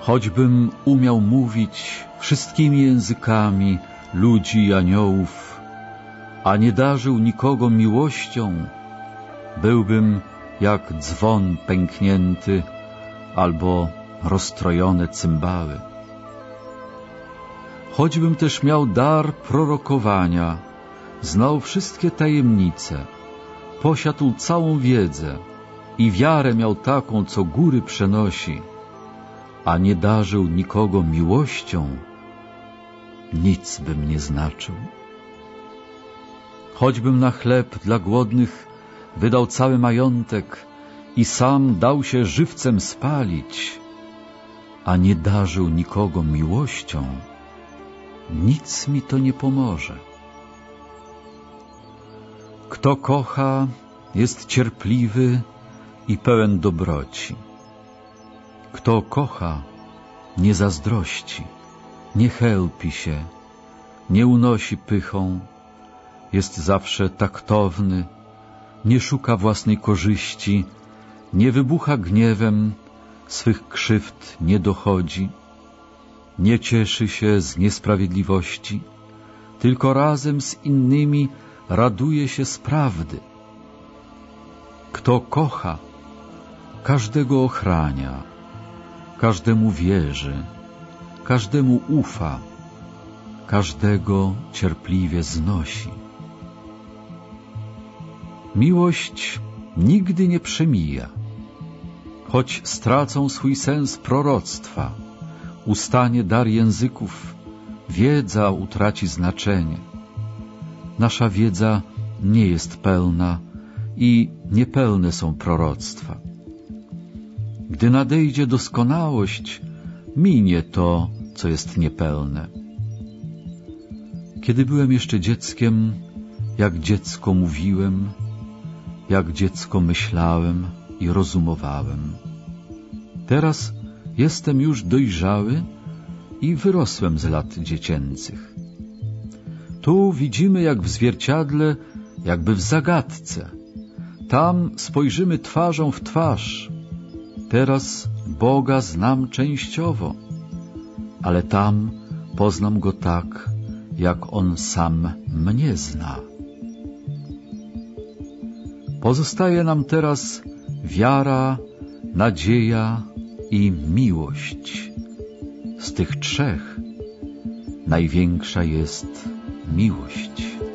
Choćbym umiał mówić wszystkimi językami ludzi i aniołów, a nie darzył nikogo miłością, byłbym jak dzwon pęknięty albo rozstrojone cymbały. Choćbym też miał dar prorokowania, znał wszystkie tajemnice, posiadł całą wiedzę i wiarę miał taką, co góry przenosi, a nie darzył nikogo miłością, nic bym nie znaczył. Choćbym na chleb dla głodnych wydał cały majątek i sam dał się żywcem spalić, a nie darzył nikogo miłością, nic mi to nie pomoże. Kto kocha, jest cierpliwy i pełen dobroci. Kto kocha, nie zazdrości, nie chełpi się, nie unosi pychą, jest zawsze taktowny, nie szuka własnej korzyści, nie wybucha gniewem, swych krzywd nie dochodzi, nie cieszy się z niesprawiedliwości, tylko razem z innymi raduje się z prawdy. Kto kocha, każdego ochrania, każdemu wierzy, każdemu ufa, każdego cierpliwie znosi. Miłość nigdy nie przemija, choć stracą swój sens proroctwa, ustanie dar języków, wiedza utraci znaczenie. Nasza wiedza nie jest pełna i niepełne są proroctwa. Gdy nadejdzie doskonałość, minie to, co jest niepełne. Kiedy byłem jeszcze dzieckiem, jak dziecko mówiłem, jak dziecko myślałem i rozumowałem. Teraz jestem już dojrzały i wyrosłem z lat dziecięcych. Tu widzimy jak w zwierciadle, jakby w zagadce. Tam spojrzymy twarzą w twarz. Teraz Boga znam częściowo, ale tam poznam Go tak, jak On sam mnie zna. Pozostaje nam teraz wiara, nadzieja i miłość. Z tych trzech największa jest miłość.